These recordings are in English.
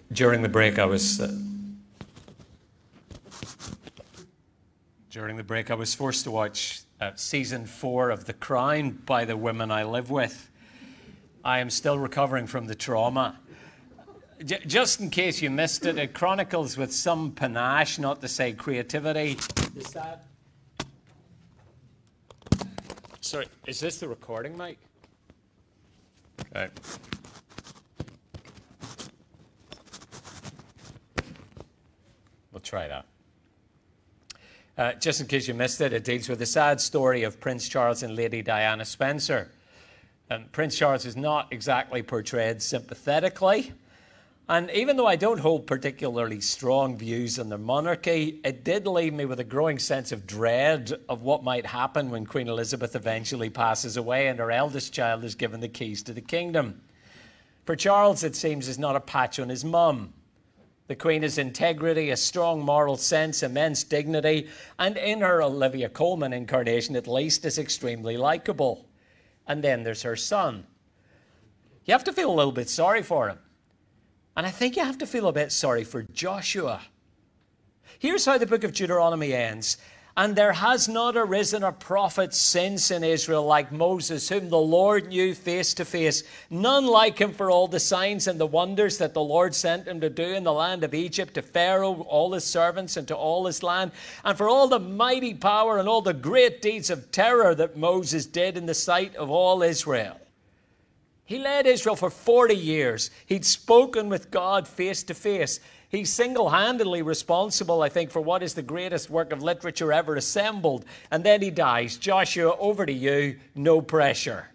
During the break, I was forced to watch season 4 of The Crown by the women I live with. I am still recovering from the trauma. Just in case you missed it, it chronicles with some panache, not to say creativity. Sorry, is this the recording mic? Okay. We'll try that. Just in case you missed it, it deals with the sad story of Prince Charles and Lady Diana Spencer. Prince Charles is not exactly portrayed sympathetically. And even though I don't hold particularly strong views on the monarchy, it did leave me with a growing sense of dread of what might happen when Queen Elizabeth eventually passes away and her eldest child is given the keys to the kingdom. For Charles, it seems, is not a patch on his mum. The Queen has integrity, a strong moral sense, immense dignity, and in her Olivia Colman incarnation, at least, is extremely likeable. And then there's her son. You have to feel a little bit sorry for him. And I think you have to feel a bit sorry for Joshua. Here's how the book of Deuteronomy ends. And there has not arisen a prophet since in Israel like Moses, whom the Lord knew face to face. None like him for all the signs and the wonders that the Lord sent him to do in the land of Egypt, to Pharaoh, all his servants, and to all his land, and for all the mighty power and all the great deeds of terror that Moses did in the sight of all Israel. He led Israel for 40 years. He'd spoken with God face to face. He's single-handedly responsible, I think, for what is the greatest work of literature ever assembled. And then he dies. Joshua, over to you. No pressure.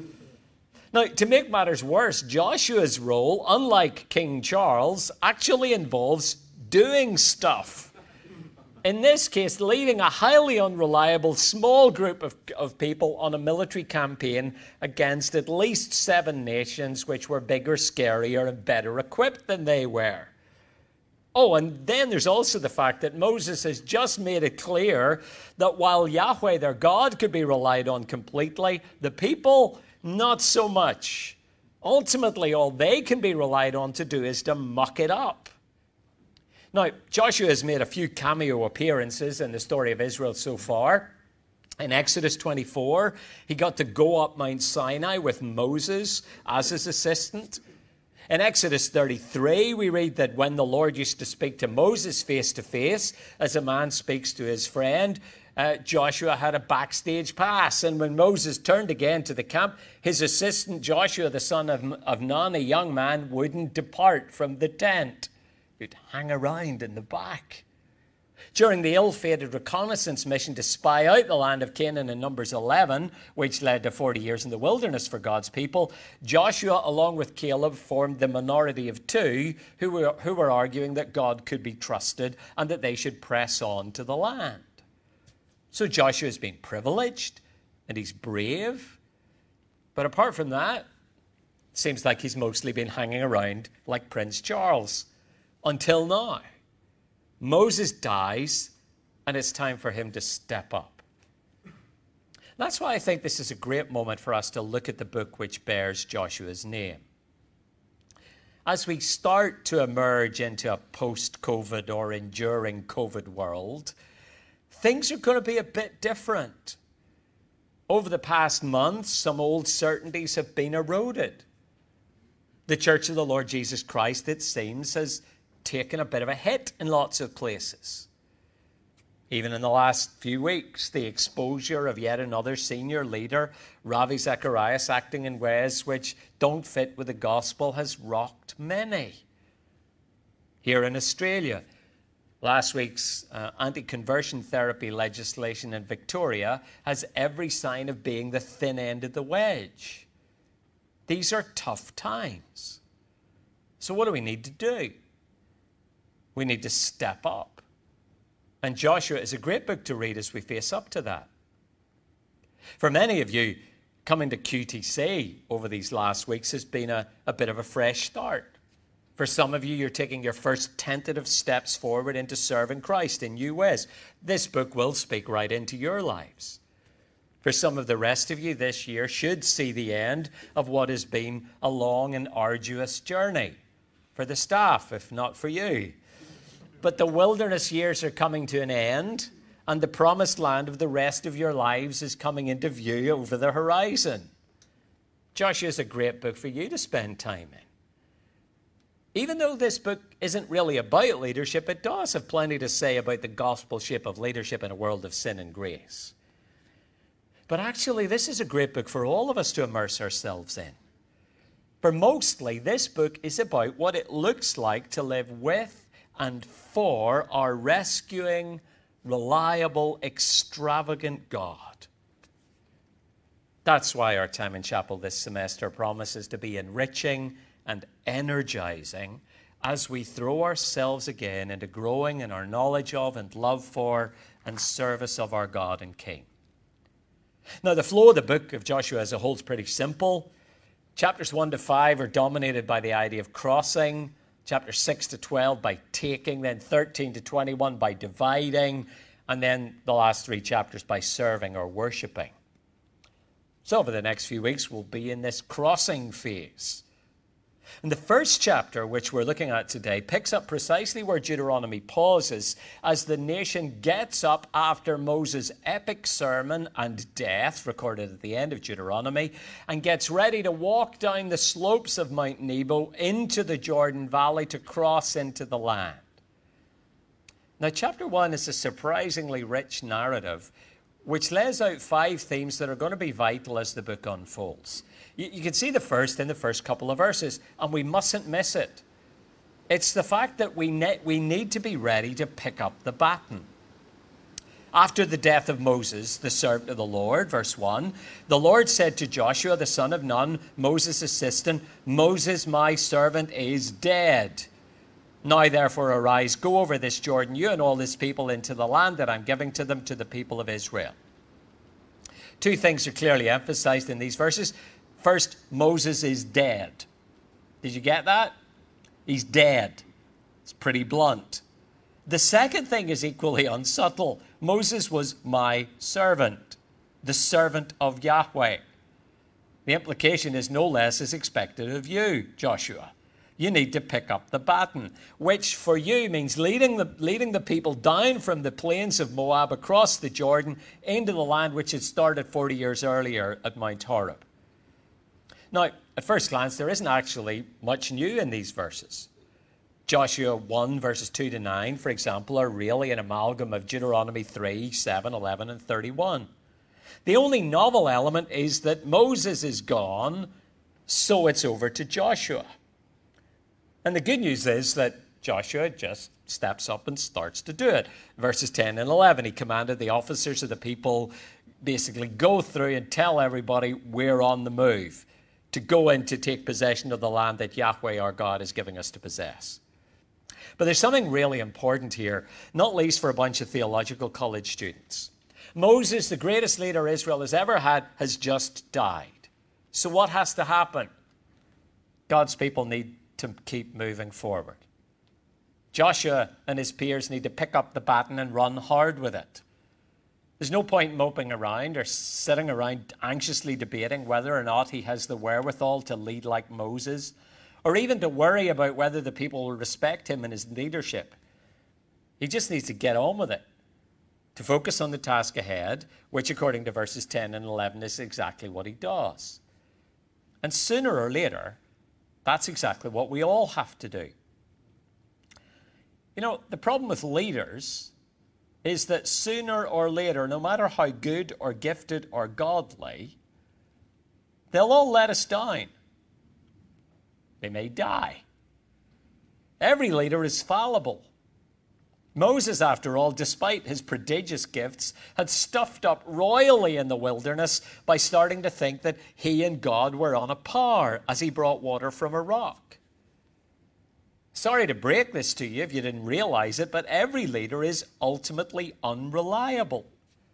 Now, to make matters worse, Joshua's role, unlike King Charles, actually involves doing stuff. In this case, leading a highly unreliable small group of people on a military campaign against at least 7 nations which were bigger, scarier, and better equipped than they were. Oh, and then there's also the fact that Moses has just made it clear that while Yahweh, their God, could be relied on completely, the people, not so much. Ultimately, all they can be relied on to do is to muck it up. Now, Joshua has made a few cameo appearances in the story of Israel so far. In Exodus 24, he got to go up Mount Sinai with Moses as his assistant. In Exodus 33, we read that when the Lord used to speak to Moses face to face, as a man speaks to his friend, Joshua had a backstage pass. And when Moses turned again to the camp, his assistant Joshua, the son of Nun, a young man, wouldn't depart from the tent. He'd hang around in the back. During the ill-fated reconnaissance mission to spy out the land of Canaan in Numbers 11, which led to 40 years in the wilderness for God's people, Joshua, along with Caleb, formed the minority of 2 who were arguing that God could be trusted and that they should press on to the land. So Joshua's been privileged and he's brave. But apart from that, it seems like he's mostly been hanging around like Prince Charles. Until now. Moses dies, and it's time for him to step up. That's why I think this is a great moment for us to look at the book which bears Joshua's name. As we start to emerge into a post-COVID or enduring COVID world, things are going to be a bit different. Over the past months, some old certainties have been eroded. The Church of the Lord Jesus Christ, it seems, has taken a bit of a hit in lots of places. Even in the last few weeks, the exposure of yet another senior leader, Ravi Zacharias, acting in ways which don't fit with the gospel, has rocked many. Here in Australia, last week's anti-conversion therapy legislation in Victoria has every sign of being the thin end of the wedge. These are tough times. So what do we need to do? We need to step up. And Joshua is a great book to read as we face up to that. For many of you, coming to QTC over these last weeks has been a bit of a fresh start. For some of you, you're taking your first tentative steps forward into serving Christ in new ways. This book will speak right into your lives. For some of the rest of you, this year should see the end of what has been a long and arduous journey. for the staff, if not for you. But the wilderness years are coming to an end, and the promised land of the rest of your lives is coming into view over the horizon. Joshua is a great book for you to spend time in. Even though this book isn't really about leadership, it does have plenty to say about the gospel shape of leadership in a world of sin and grace. But actually, this is a great book for all of us to immerse ourselves in. For mostly, this book is about what it looks like to live with and for our rescuing, reliable, extravagant God. That's why our time in chapel this semester promises to be enriching and energizing as we throw ourselves again into growing in our knowledge of and love for and service of our God and King. Now, the flow of the book of Joshua as a whole is pretty simple. Chapters 1 to 5 are dominated by the idea of crossing, chapters 6 to 12 by taking, then 13 to 21 by dividing, and then the last 3 chapters by serving or worshiping. So over the next few weeks, we'll be in this crossing phase. And the first chapter, which we're looking at today, picks up precisely where Deuteronomy pauses as the nation gets up after Moses' epic sermon and death, recorded at the end of Deuteronomy, and gets ready to walk down the slopes of Mount Nebo into the Jordan Valley to cross into the land. Now, chapter 1 is a surprisingly rich narrative which lays out 5 themes that are going to be vital as the book unfolds. You can see the first in the first couple of verses, and we mustn't miss it. It's the fact that we need to be ready to pick up the baton. After the death of Moses, the servant of the Lord, verse 1, the Lord said to Joshua, the son of Nun, Moses' assistant, Moses, my servant, is dead. Now, therefore, arise, go over this Jordan, you and all this people, into the land that I'm giving to them, to the people of Israel. 2 things are clearly emphasized in these verses. First, Moses is dead. Did you get that? He's dead. It's pretty blunt. The second thing is equally unsubtle. Moses was my servant, the servant of Yahweh. The implication is no less is expected of you, Joshua. You need to pick up the baton, which for you means leading the people down from the plains of Moab across the Jordan into the land which had started 40 years earlier at Mount Horeb. Now, at first glance, there isn't actually much new in these verses. Joshua 1, verses 2 to 9, for example, are really an amalgam of Deuteronomy 3, 7, 11, and 31. The only novel element is that Moses is gone, so it's over to Joshua. And the good news is that Joshua just steps up and starts to do it. Verses 10 and 11, he commanded the officers of the people basically go through and tell everybody we're on the move to go in to take possession of the land that Yahweh our God is giving us to possess. But there's something really important here, not least for a bunch of theological college students. Moses, the greatest leader Israel has ever had, has just died. So what has to happen? God's people need to keep moving forward. Joshua and his peers need to pick up the baton and run hard with it. There's no point moping around or sitting around anxiously debating whether or not he has the wherewithal to lead like Moses, or even to worry about whether the people will respect him and his leadership. He just needs to get on with it, to focus on the task ahead, which according to verses 10 and 11 is exactly what he does. And sooner or later, that's exactly what we all have to do. You know, the problem with leaders is that sooner or later, no matter how good or gifted or godly, they'll all let us down. They may die. Every leader is fallible. Moses, after all, despite his prodigious gifts, had stuffed up royally in the wilderness by starting to think that he and God were on a par as he brought water from a rock. Sorry to break this to you if you didn't realize it, but every leader is ultimately unreliable.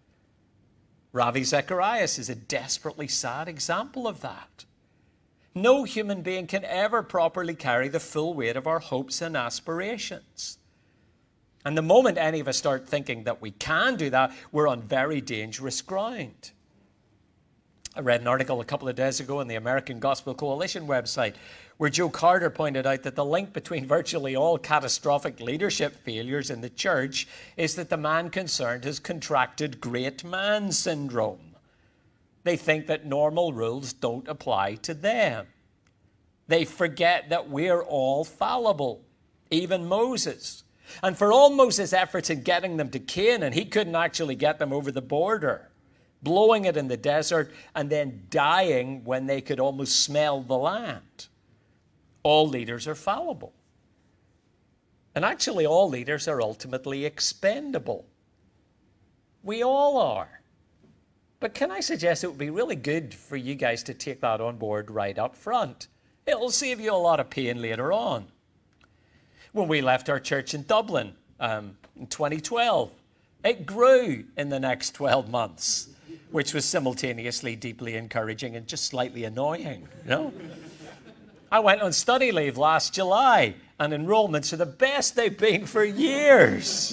Ravi Zacharias is a desperately sad example of that. No human being can ever properly carry the full weight of our hopes and aspirations. And the moment any of us start thinking that we can do that, we're on very dangerous ground. I read an article a couple of days ago on the American Gospel Coalition website where Joe Carter pointed out that the link between virtually all catastrophic leadership failures in the church is that the man concerned has contracted great man syndrome. They think that normal rules don't apply to them. They forget that we're all fallible, even Moses. And for all Moses' efforts in getting them to Canaan, he couldn't actually get them over the border, blowing it in the desert and then dying when they could almost smell the land. All leaders are fallible. And actually, all leaders are ultimately expendable. We all are. But can I suggest it would be really good for you guys to take that on board right up front? It'll save you a lot of pain later on. When we left our church in Dublin in 2012, it grew in the next 12 months, which was simultaneously deeply encouraging and just slightly annoying, you know? I went on study leave last July, and enrollments are the best they've been for years.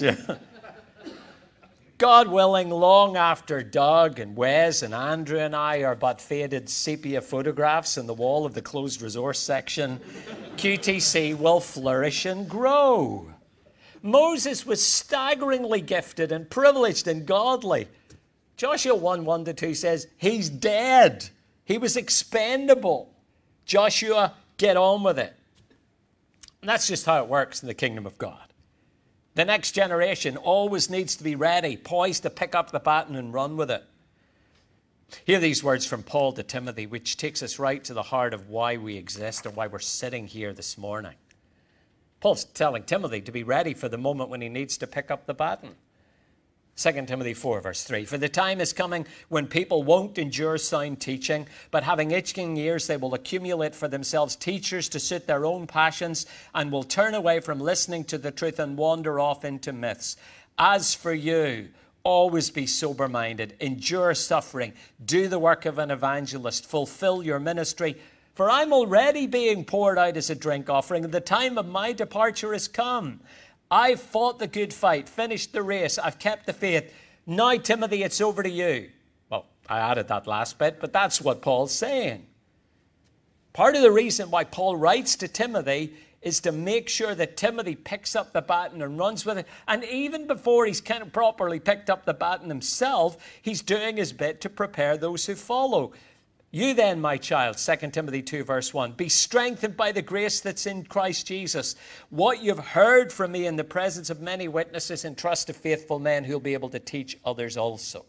God willing, long after Doug and Wes and Andrew and I are but faded sepia photographs in the wall of the closed resource section, QTC will flourish and grow. Moses was staggeringly gifted and privileged and godly. Joshua 1:1-2 says, he's dead. He was expendable. Joshua, get on with it. And that's just how it works in the kingdom of God. The next generation always needs to be ready, poised to pick up the baton and run with it. Hear these words from Paul to Timothy, which takes us right to the heart of why we exist and why we're sitting here this morning. Paul's telling Timothy to be ready for the moment when he needs to pick up the baton. 2 Timothy 4:3, for the time is coming when people won't endure sound teaching, but having itching ears, they will accumulate for themselves teachers to suit their own passions and will turn away from listening to the truth and wander off into myths. As for you, always be sober-minded, endure suffering, do the work of an evangelist, fulfill your ministry. For I'm already being poured out as a drink offering, and the time of my departure has come. I've fought the good fight, finished the race, I've kept the faith. Now, Timothy, it's over to you. Well, I added that last bit, but that's what Paul's saying. Part of the reason why Paul writes to Timothy is to make sure that Timothy picks up the baton and runs with it. And even before he's kind of properly picked up the baton himself, he's doing his bit to prepare those who follow. You then, my child, 2 Timothy 2:1, be strengthened by the grace that's in Christ Jesus. What you've heard from me in the presence of many witnesses, entrust to faithful men who'll be able to teach others also.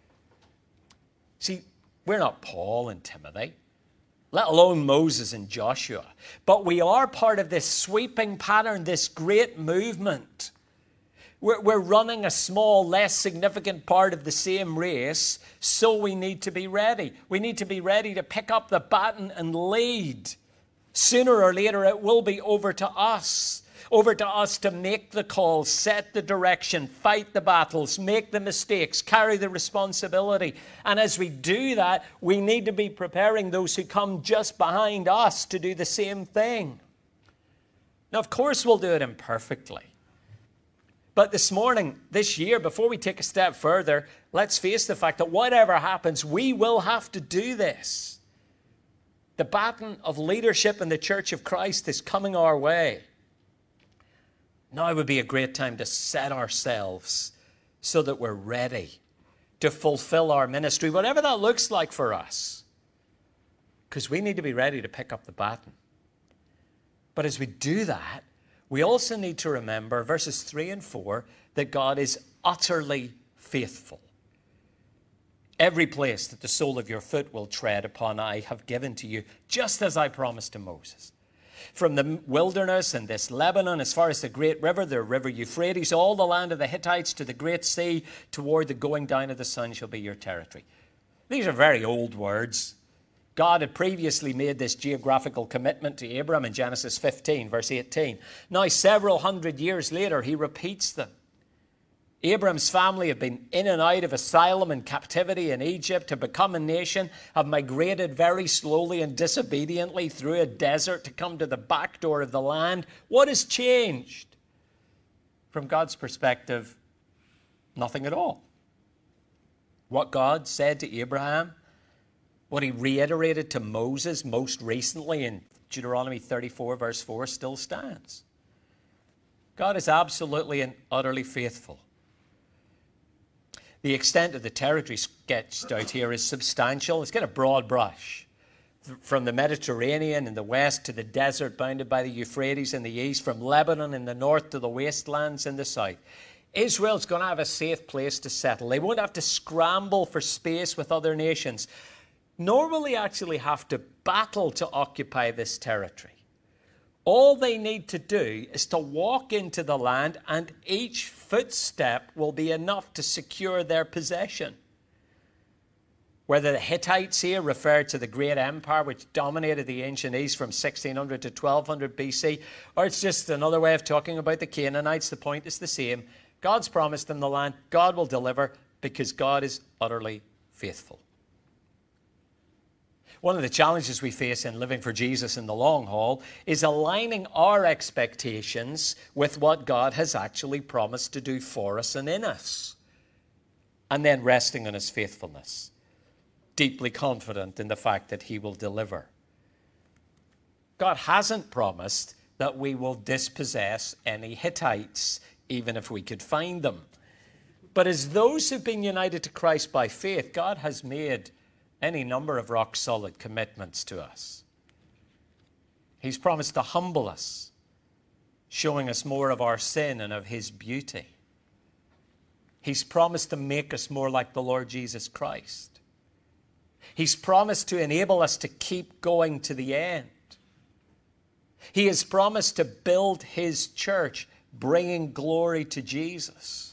See, we're not Paul and Timothy, let alone Moses and Joshua, but we are part of this sweeping pattern, this great movement. We're running a small, less significant part of the same race, so we need to be ready. We need to be ready to pick up the baton and lead. Sooner or later, it will be over to us to make the calls, set the direction, fight the battles, make the mistakes, carry the responsibility. And as we do that, we need to be preparing those who come just behind us to do the same thing. Now, of course, we'll do it imperfectly. But this morning, this year, before we take a step further, let's face the fact that whatever happens, we will have to do this. The baton of leadership in the Church of Christ is coming our way. Now would be a great time to set ourselves so that we're ready to fulfill our ministry, whatever that looks like for us. Because we need to be ready to pick up the baton. But as we do that, we also need to remember, verses 3 and 4, that God is utterly faithful. Every place that the sole of your foot will tread upon, I have given to you, just as I promised to Moses. From the wilderness and this Lebanon, as far as the great river, the river Euphrates, all the land of the Hittites to the great sea, toward the going down of the sun shall be your territory. These are very old words. God had previously made this geographical commitment to Abram in Genesis 15, verse 18. Now, several hundred years later, he repeats them. Abram's family have been in and out of asylum and captivity in Egypt to become a nation, have migrated very slowly and disobediently through a desert to come to the back door of the land. What has changed? From God's perspective, nothing at all. What God said to Abraham What he reiterated to Moses most recently in Deuteronomy 34, verse 4, still stands. God is absolutely and utterly faithful. The extent of the territory sketched out here is substantial. It's got a broad brush. From the Mediterranean in the west to the desert bounded by the Euphrates in the east, from Lebanon in the north to the wastelands in the south. Israel's going to have a safe place to settle. They won't have to scramble for space with other nations, nor will they actually have to battle to occupy this territory. All they need to do is to walk into the land, and each footstep will be enough to secure their possession. Whether the Hittites here refer to the great empire which dominated the ancient East from 1600 to 1200 BC, or it's just another way of talking about the Canaanites, the point is the same. God's promised them the land. God will deliver because God is utterly faithful. One of the challenges we face in living for Jesus in the long haul is aligning our expectations with what God has actually promised to do for us and in us, and then resting on his faithfulness, deeply confident in the fact that he will deliver. God hasn't promised that we will dispossess any Hittites, even if we could find them. But as those who've been united to Christ by faith, God has made any number of rock-solid commitments to us. He's promised to humble us, showing us more of our sin and of his beauty. He's promised to make us more like the Lord Jesus Christ. He's promised to enable us to keep going to the end. He has promised to build his church, bringing glory to Jesus.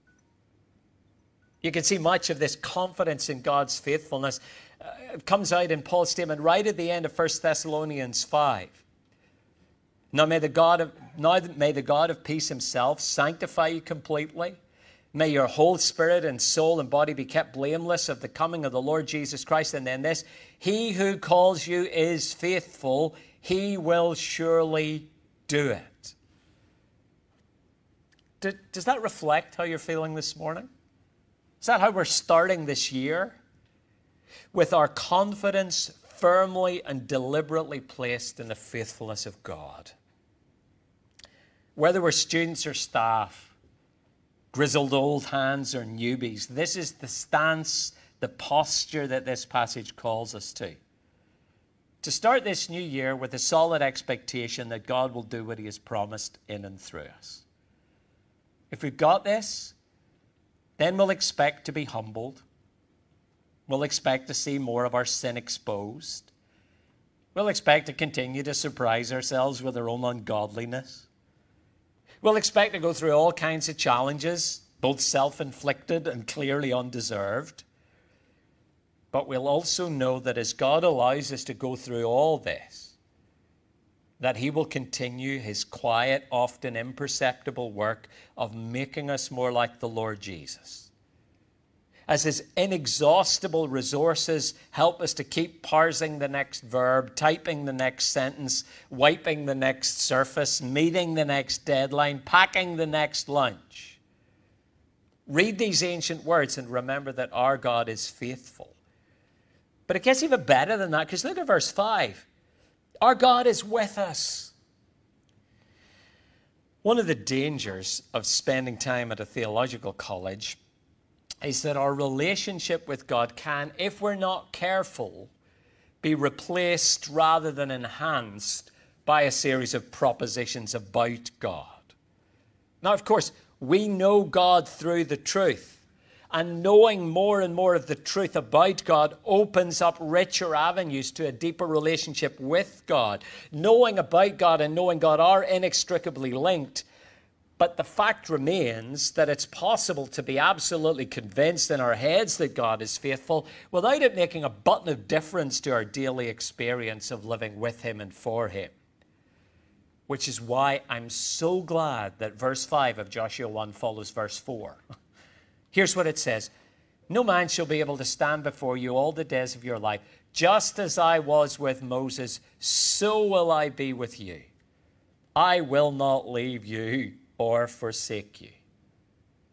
You can see much of this confidence in God's faithfulness. It comes out in Paul's statement right at the end of 1 Thessalonians 5. Now may the God of peace himself sanctify you completely. May your whole spirit and soul and body be kept blameless of the coming of the Lord Jesus Christ. And then this, he who calls you is faithful. He will surely do it. Does that reflect how you're feeling this morning? Is that how we're starting this year? With our confidence firmly and deliberately placed in the faithfulness of God. Whether we're students or staff, grizzled old hands or newbies, this is the stance, the posture that this passage calls us to. To start this new year with a solid expectation that God will do what he has promised in and through us. If we've got this, then we'll expect to be humbled. We'll expect to see more of our sin exposed. We'll expect to continue to surprise ourselves with our own ungodliness. We'll expect to go through all kinds of challenges, both self-inflicted and clearly undeserved. But we'll also know that as God allows us to go through all this, that he will continue his quiet, often imperceptible work of making us more like the Lord Jesus. As his inexhaustible resources help us to keep parsing the next verb, typing the next sentence, wiping the next surface, meeting the next deadline, packing the next lunch. Read these ancient words and remember that our God is faithful. But it gets even better than that, because look at verse 5. Our God is with us. One of the dangers of spending time at a theological college is that our relationship with God can, if we're not careful, be replaced rather than enhanced by a series of propositions about God. Now, of course, we know God through the truth. And knowing more and more of the truth about God opens up richer avenues to a deeper relationship with God. Knowing about God and knowing God are inextricably linked. But the fact remains that it's possible to be absolutely convinced in our heads that God is faithful without it making a button of difference to our daily experience of living with him and for him. Which is why I'm so glad that verse 5 of Joshua 1 follows verse 4. Here's what it says. No man shall be able to stand before you all the days of your life. Just as I was with Moses, so will I be with you. I will not leave you or forsake you.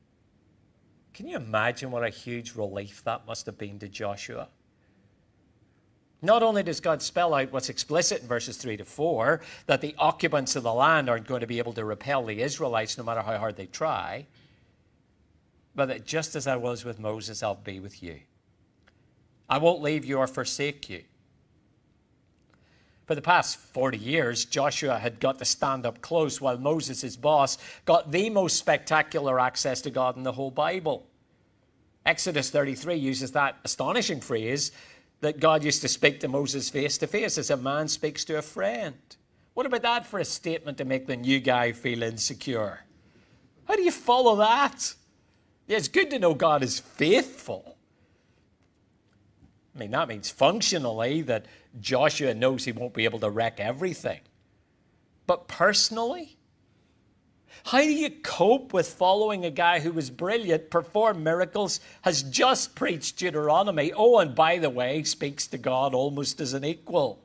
Can you imagine what a huge relief that must have been to Joshua? Not only does God spell out what's explicit in verses 3 to 4, that the occupants of the land aren't going to be able to repel the Israelites no matter how hard they try, but that just as I was with Moses, I'll be with you. I won't leave you or forsake you. For the past 40 years, Joshua had got to stand up close while Moses, his boss, got the most spectacular access to God in the whole Bible. Exodus 33 uses that astonishing phrase that God used to speak to Moses face to face as a man speaks to a friend. What about that for a statement to make the new guy feel insecure? How do you follow that? Yeah, it's good to know God is faithful. I mean, that means functionally that Joshua knows he won't be able to wreck everything. But personally, how do you cope with following a guy who was brilliant, performed miracles, has just preached Deuteronomy, oh, and by the way, speaks to God almost as an equal?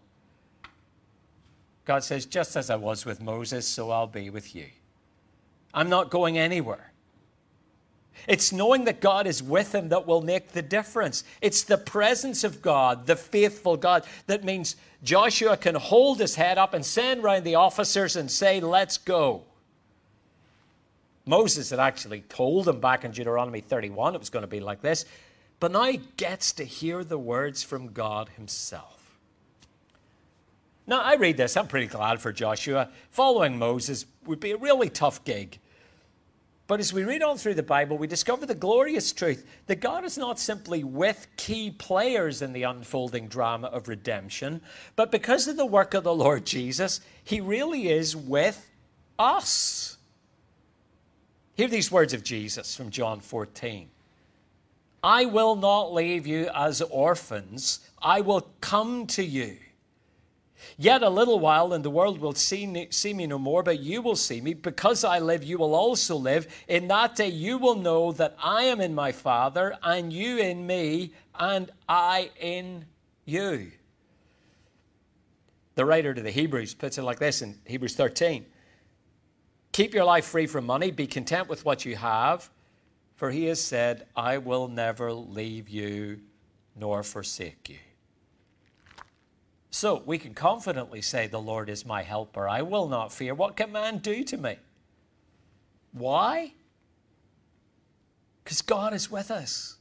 God says, just as I was with Moses, so I'll be with you. I'm not going anywhere. It's knowing that God is with him that will make the difference. It's the presence of God, the faithful God, that means Joshua can hold his head up and send round the officers and say, let's go. Moses had actually told him back in Deuteronomy 31 it was going to be like this, but now he gets to hear the words from God himself. Now, I read this, I'm pretty glad for Joshua. Following Moses would be a really tough gig. But as we read on through the Bible, we discover the glorious truth that God is not simply with key players in the unfolding drama of redemption, but because of the work of the Lord Jesus, he really is with us. Hear these words of Jesus from John 14. I will not leave you as orphans. I will come to you. Yet a little while and the world will see me no more, but you will see me. Because I live, you will also live. In that day you will know that I am in my Father, and you in me, and I in you. The writer to the Hebrews puts it like this in Hebrews 13. Keep your life free from money. Be content with what you have. For he has said, I will never leave you nor forsake you. So we can confidently say, the Lord is my helper. I will not fear. What can man do to me? Why? Because God is with us.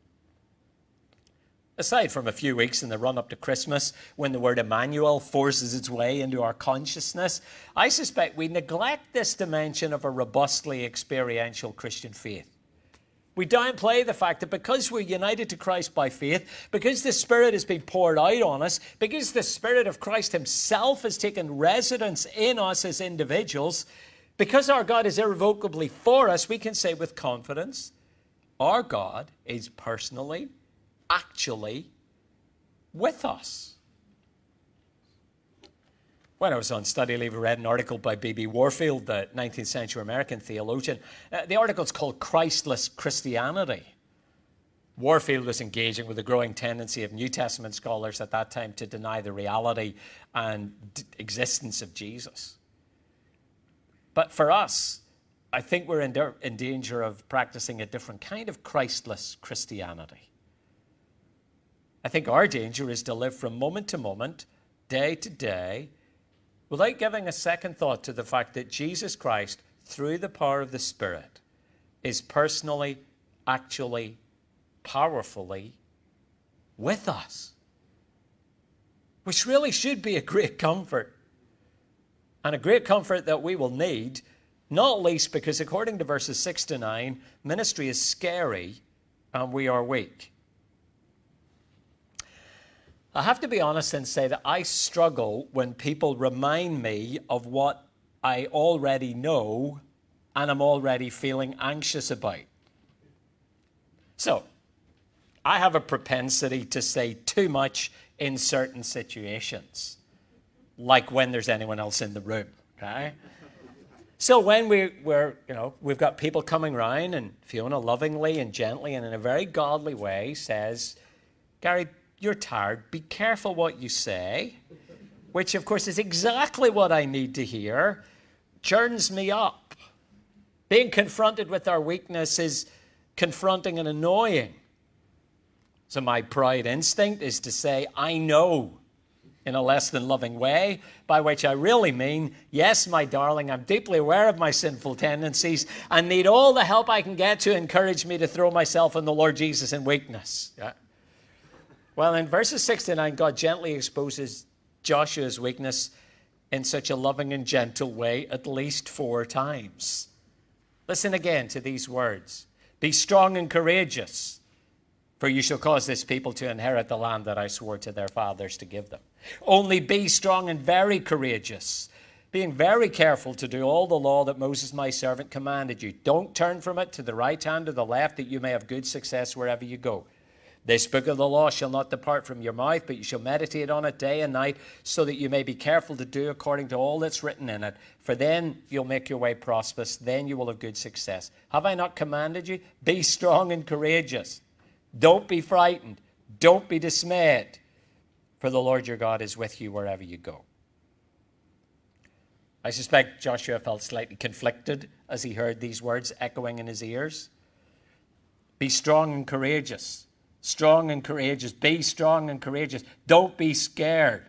Aside from a few weeks in the run-up to Christmas, when the word Emmanuel forces its way into our consciousness, I suspect we neglect this dimension of a robustly experiential Christian faith. We downplay the fact that because we're united to Christ by faith, because the Spirit has been poured out on us, because the Spirit of Christ himself has taken residence in us as individuals, because our God is irrevocably for us, we can say with confidence, our God is personally, actually with us. When I was on study leave, I read an article by B.B. Warfield, the 19th century American theologian. The article's called Christless Christianity. Warfield was engaging with the growing tendency of New Testament scholars at that time to deny the reality and existence of Jesus. But for us, I think we're in danger of practicing a different kind of Christless Christianity. I think our danger is to live from moment to moment, day to day, without giving a second thought to the fact that Jesus Christ, through the power of the Spirit, is personally, actually, powerfully with us. Which really should be a great comfort. And a great comfort that we will need, not least because according to verses 6 to 9, ministry is scary and we are weak. I have to be honest and say that I struggle when people remind me of what I already know and I'm already feeling anxious about. So, I have a propensity to say too much in certain situations, like when there's anyone else in the room, okay? So when we've got people coming round and Fiona lovingly and gently and in a very godly way says, Gary, you're tired, be careful what you say, which of course is exactly what I need to hear, churns me up. Being confronted with our weakness is confronting and annoying. So my proud instinct is to say, I know, in a less than loving way, by which I really mean, yes, my darling, I'm deeply aware of my sinful tendencies and need all the help I can get to encourage me to throw myself on the Lord Jesus in weakness. Yeah. Well, in verses 6 to 9, God gently exposes Joshua's weakness in such a loving and gentle way at least 4 times. Listen again to these words. Be strong and courageous, for you shall cause this people to inherit the land that I swore to their fathers to give them. Only be strong and very courageous, being very careful to do all the law that Moses my servant commanded you. Don't turn from it to the right hand or the left, that you may have good success wherever you go. This book of the law shall not depart from your mouth, but you shall meditate on it day and night, so that you may be careful to do according to all that's written in it. For then you'll make your way prosperous, then you will have good success. Have I not commanded you? Be strong and courageous. Don't be frightened. Don't be dismayed. For the Lord your God is with you wherever you go. I suspect Joshua felt slightly conflicted as he heard these words echoing in his ears. Be strong and courageous. Strong and courageous. Be strong and courageous. Don't be scared.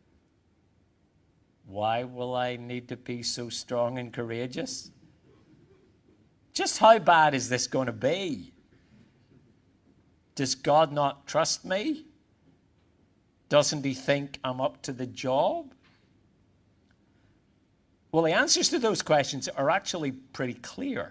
Why will I need to be so strong and courageous? Just how bad is this going to be? Does God not trust me? Doesn't he think I'm up to the job? Well, the answers to those questions are actually pretty clear.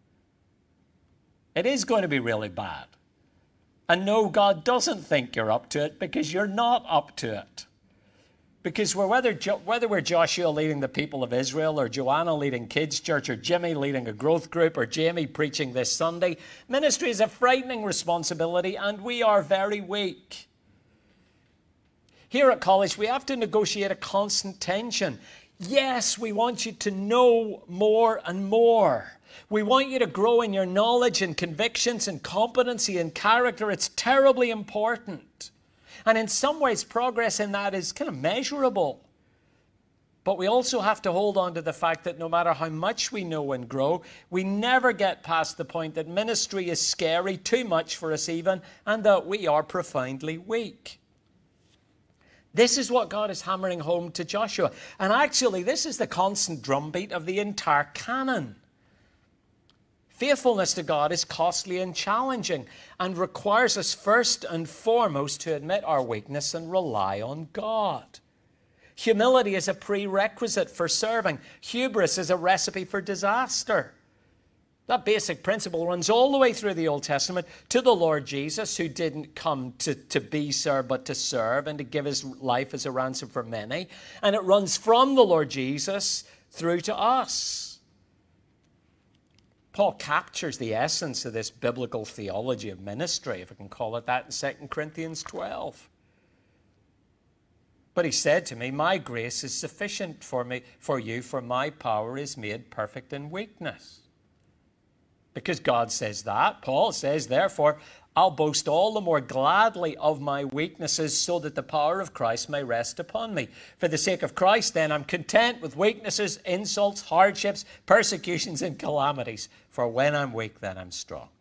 It is going to be really bad. And no, God doesn't think you're up to it, because you're not up to it. Because whether we're Joshua leading the people of Israel, or Joanna leading kids' church, or Jimmy leading a growth group, or Jamie preaching this Sunday, ministry is a frightening responsibility, and we are very weak. Here at college, we have to negotiate a constant tension. Yes, we want you to know more and more. We want you to grow in your knowledge and convictions and competency and character. It's terribly important. And in some ways, progress in that is kind of measurable. But we also have to hold on to the fact that no matter how much we know and grow, we never get past the point that ministry is scary, too much for us even, and that we are profoundly weak. This is what God is hammering home to Joshua. And actually, this is the constant drumbeat of the entire canon. Faithfulness to God is costly and challenging, and requires us first and foremost to admit our weakness and rely on God. Humility is a prerequisite for serving. Hubris is a recipe for disaster. That basic principle runs all the way through the Old Testament to the Lord Jesus, who didn't come to be served, but to serve and to give his life as a ransom for many. And it runs from the Lord Jesus through to us. Paul captures the essence of this biblical theology of ministry, if I can call it that, in 2 Corinthians 12. But he said to me, my grace is sufficient for you, for my power is made perfect in weakness. Because God says that, Paul says, therefore, I'll boast all the more gladly of my weaknesses, so that the power of Christ may rest upon me. For the sake of Christ, then, I'm content with weaknesses, insults, hardships, persecutions, and calamities. For when I'm weak, then I'm strong.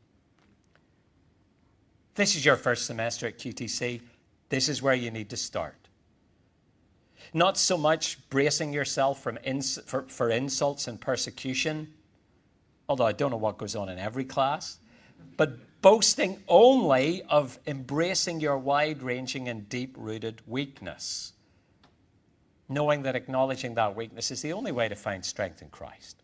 If this is your first semester at QTC, this is where you need to start. Not so much bracing yourself for insults and persecution, although I don't know what goes on in every class, but boasting only of embracing your wide-ranging and deep-rooted weakness, knowing that acknowledging that weakness is the only way to find strength in Christ.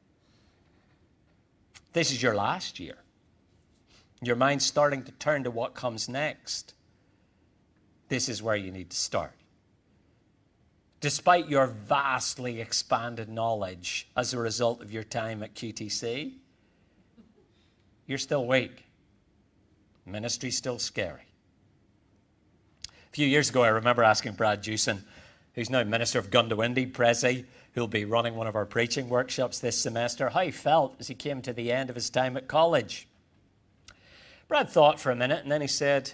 This is your last year. Your mind's starting to turn to what comes next. This is where you need to start. Despite your vastly expanded knowledge as a result of your time at QTC, you're still weak. Ministry's still scary. A few years ago, I remember asking Brad Jewson, who's now Minister of Gundawindi, Prezi, who'll be running one of our preaching workshops this semester, how he felt as he came to the end of his time at college. Brad thought for a minute, and then he said,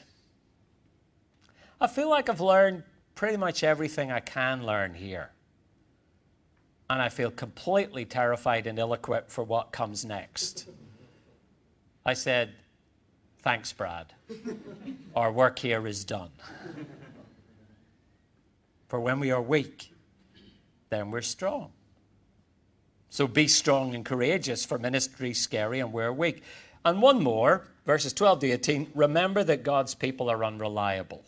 I feel like I've learned pretty much everything I can learn here. And I feel completely terrified and ill-equipped for what comes next. I said, Thanks, Brad. Our work here is done. For when we are weak, then we're strong. So be strong and courageous, for ministry's scary and we're weak. And one more, verses 12 to 18, remember that God's people are unreliable.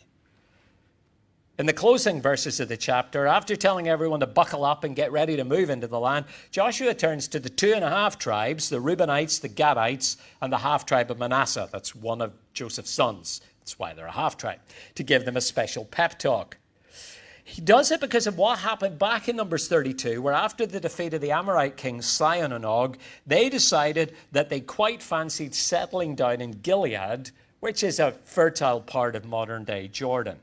In the closing verses of the chapter, after telling everyone to buckle up and get ready to move into the land, Joshua turns to the 2.5 tribes, the Reubenites, the Gadites, and the half-tribe of Manasseh. That's one of Joseph's sons. That's why they're a half-tribe, to give them a special pep talk. He does it because of what happened back in Numbers 32, where after the defeat of the Amorite kings Sihon and Og, they decided that they quite fancied settling down in Gilead, which is a fertile part of modern-day Jordan.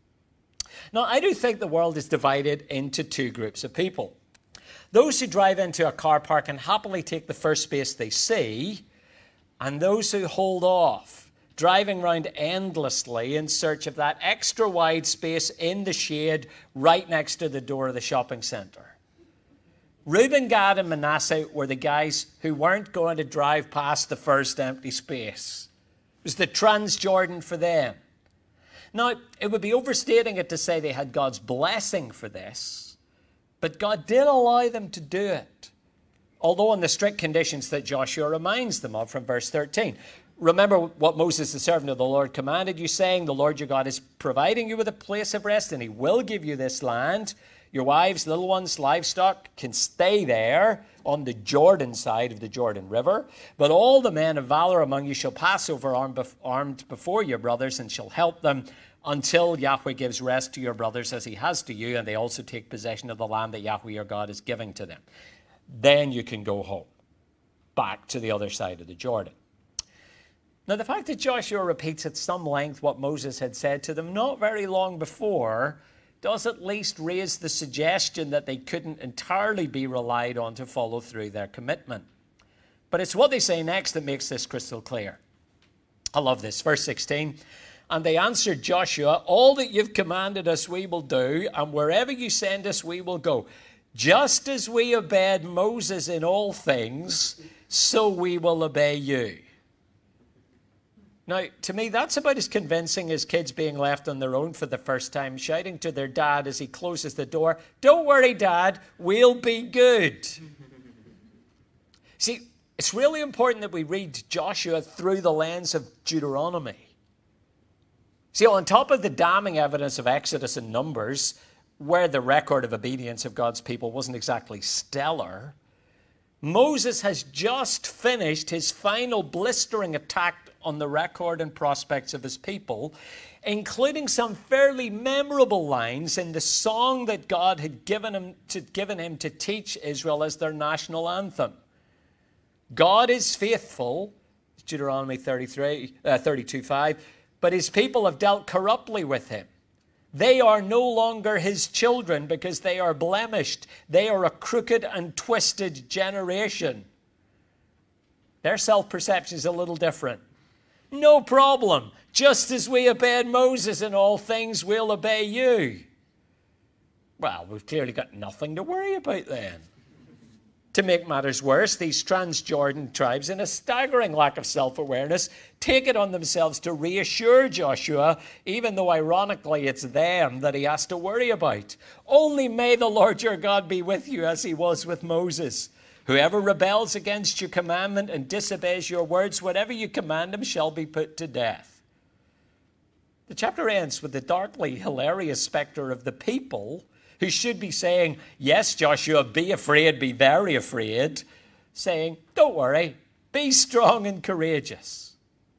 Now, I do think the world is divided into two groups of people. Those who drive into a car park and happily take the first space they see, and those who hold off, driving around endlessly in search of that extra wide space in the shade right next to the door of the shopping centre. Reuben, Gad, and Manasseh were the guys who weren't going to drive past the first empty space. It was the Transjordan for them. Now, it would be overstating it to say they had God's blessing for this, but God did allow them to do it, although on the strict conditions that Joshua reminds them of from verse 13. Remember what Moses, the servant of the Lord, commanded you, saying, the Lord your God is providing you with a place of rest, and he will give you this land. Your wives, little ones, livestock can stay there on the Jordan side of the Jordan River. But all the men of valor among you shall pass over armed before your brothers and shall help them until Yahweh gives rest to your brothers as he has to you, and they also take possession of the land that Yahweh your God is giving to them. Then you can go home, back to the other side of the Jordan. Now, the fact that Joshua repeats at some length what Moses had said to them not very long before does at least raise the suggestion that they couldn't entirely be relied on to follow through their commitment. But it's what they say next that makes this crystal clear. I love this. Verse 16, and they answered Joshua, all that you've commanded us we will do, and wherever you send us we will go. Just as we obeyed Moses in all things, so we will obey you. Now, to me, that's about as convincing as kids being left on their own for the first time, shouting to their dad as he closes the door, don't worry, Dad, we'll be good. See, it's really important that we read Joshua through the lens of Deuteronomy. See, on top of the damning evidence of Exodus and Numbers, where the record of obedience of God's people wasn't exactly stellar, Moses has just finished his final blistering attack on the record and prospects of his people, including some fairly memorable lines in the song that God had given him to teach Israel as their national anthem. God is faithful, Deuteronomy 32:5, but his people have dealt corruptly with him. They are no longer his children because they are blemished. They are a crooked and twisted generation. Their self-perception is a little different. No problem. Just as we obeyed Moses in all things, we'll obey you. Well, we've clearly got nothing to worry about then. To make matters worse, these Transjordan tribes, in a staggering lack of self-awareness, take it on themselves to reassure Joshua, even though ironically it's them that he has to worry about. Only may the Lord your God be with you as he was with Moses. Whoever rebels against your commandment and disobeys your words, whatever you command him shall be put to death. The chapter ends with the darkly hilarious specter of the people who should be saying, yes, Joshua, be afraid, be very afraid, saying, don't worry, be strong and courageous.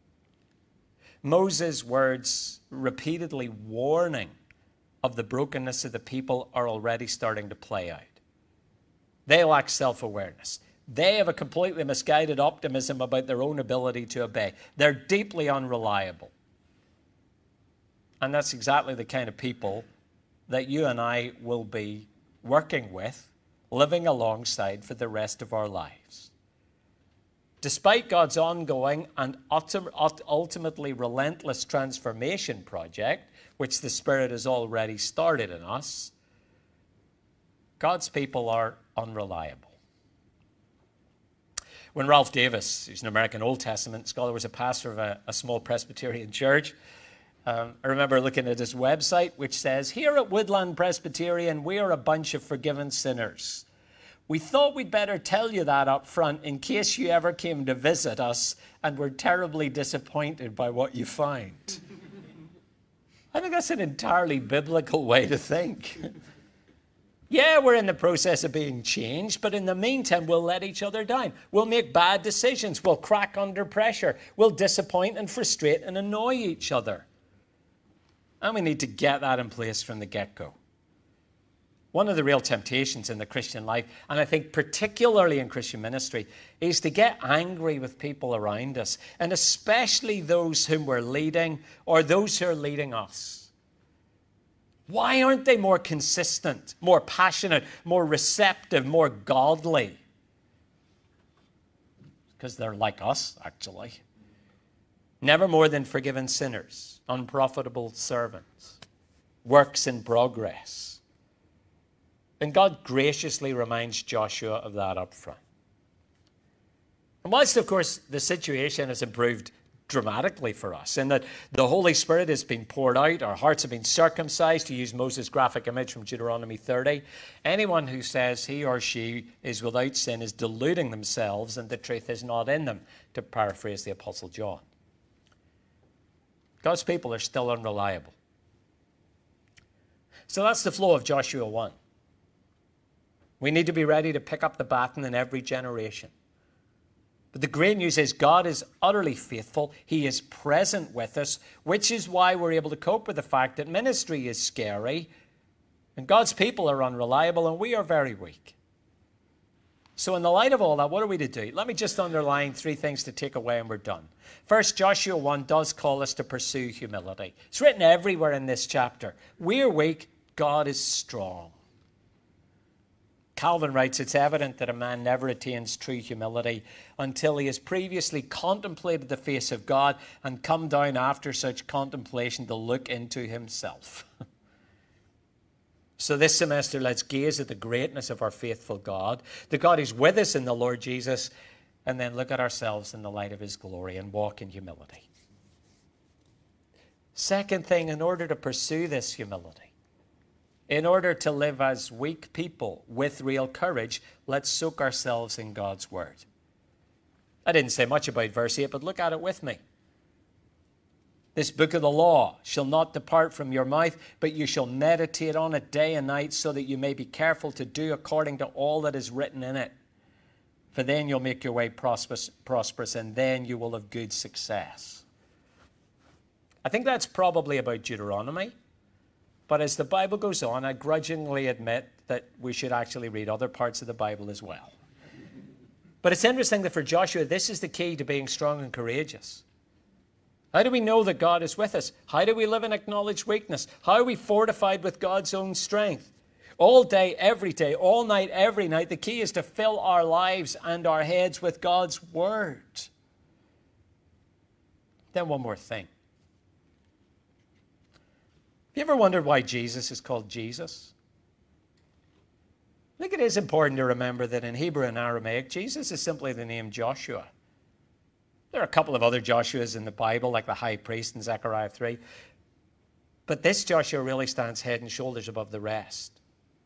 Moses' words repeatedly warning of the brokenness of the people are already starting to play out. They lack self-awareness. They have a completely misguided optimism about their own ability to obey. They're deeply unreliable. And that's exactly the kind of people that you and I will be working with, living alongside for the rest of our lives. Despite God's ongoing and ultimately relentless transformation project, which the Spirit has already started in us, God's people are unreliable. When Ralph Davis, who's an American Old Testament scholar, was a pastor of a small Presbyterian church, I remember looking at his website, which says, "Here at Woodland Presbyterian, we are a bunch of forgiven sinners. We thought we'd better tell you that up front in case you ever came to visit us and were terribly disappointed by what you find." I think that's an entirely biblical way to think. Yeah, we're in the process of being changed, but in the meantime, we'll let each other down. We'll make bad decisions. We'll crack under pressure. We'll disappoint and frustrate and annoy each other. And we need to get that in place from the get-go. One of the real temptations in the Christian life, and I think particularly in Christian ministry, is to get angry with people around us, and especially those whom we're leading or those who are leading us. Why aren't they more consistent, more passionate, more receptive, more godly? Because they're like us, actually. Never more than forgiven sinners, unprofitable servants, works in progress. And God graciously reminds Joshua of that up front. And whilst, of course, the situation has improved dramatically for us, in that the Holy Spirit has been poured out, our hearts have been circumcised, to use Moses' graphic image from Deuteronomy 30, anyone who says he or she is without sin is deluding themselves and the truth is not in them, to paraphrase the Apostle John. God's people are still unreliable. So that's the flow of Joshua 1. We need to be ready to pick up the baton in every generation. But the great news is God is utterly faithful. He is present with us, which is why we're able to cope with the fact that ministry is scary and God's people are unreliable and we are very weak. So in the light of all that, what are we to do? Let me just underline 3 things to take away and we're done. First, Joshua 1 does call us to pursue humility. It's written everywhere in this chapter. We're weak, God is strong. Calvin writes, "It's evident that a man never attains true humility until he has previously contemplated the face of God and come down after such contemplation to look into himself." So this semester, let's gaze at the greatness of our faithful God, the God who's with us in the Lord Jesus, and then look at ourselves in the light of his glory and walk in humility. Second thing, in order to pursue this humility, in order to live as weak people with real courage, let's soak ourselves in God's word. I didn't say much about verse 8, but look at it with me. "This book of the law shall not depart from your mouth, but you shall meditate on it day and night, so that you may be careful to do according to all that is written in it. For then you'll make your way prosperous, and then you will have good success." I think that's probably about Deuteronomy. But as the Bible goes on, I grudgingly admit that we should actually read other parts of the Bible as well. But it's interesting that for Joshua, this is the key to being strong and courageous. How do we know that God is with us? How do we live in acknowledged weakness? How are we fortified with God's own strength? All day, all night, every night, the key is to fill our lives and our heads with God's word. Then one more thing. Have you ever wondered why Jesus is called Jesus? I think it is important to remember that in Hebrew and Aramaic, Jesus is simply the name Joshua. There are a couple of other Joshuas in the Bible, like the high priest in Zechariah 3. But this Joshua really stands head and shoulders above the rest.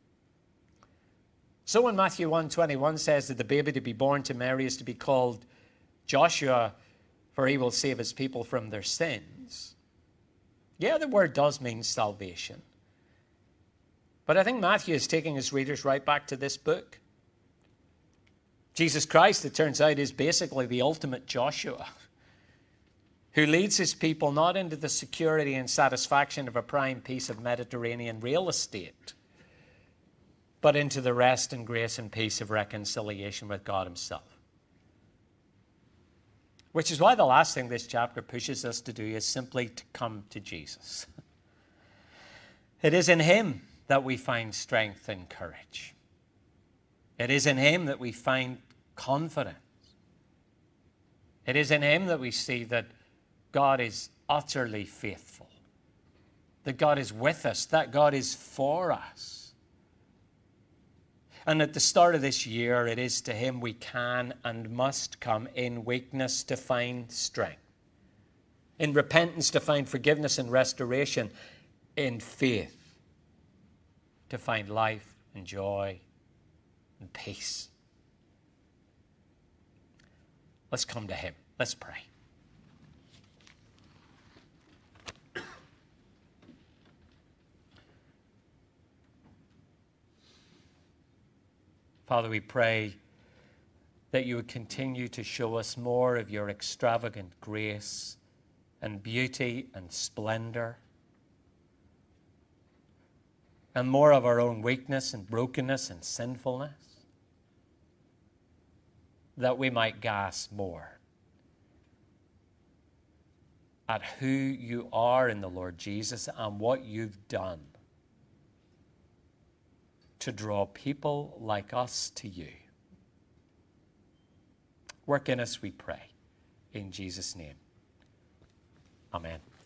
So when Matthew 1:21 says that the baby to be born to Mary is to be called Joshua, for he will save his people from their sins, yeah, the word does mean salvation. But I think Matthew is taking his readers right back to this book. Jesus Christ, it turns out, is basically the ultimate Joshua, who leads his people not into the security and satisfaction of a prime piece of Mediterranean real estate, but into the rest and grace and peace of reconciliation with God himself. Which is why the last thing this chapter pushes us to do is simply to come to Jesus. It is in him that we find strength and courage. It is in him that we find confidence. It is in him that we see that God is utterly faithful, that God is with us, that God is for us. And at the start of this year, it is to him we can and must come in weakness to find strength, in repentance to find forgiveness and restoration, in faith to find life and joy and peace. Let's come to him. Let's pray. Father, we pray that you would continue to show us more of your extravagant grace and beauty and splendor, and more of our own weakness and brokenness and sinfulness, that we might gasp more at who you are in the Lord Jesus and what you've done to draw people like us to you. Work in us, we pray. In Jesus' name, amen.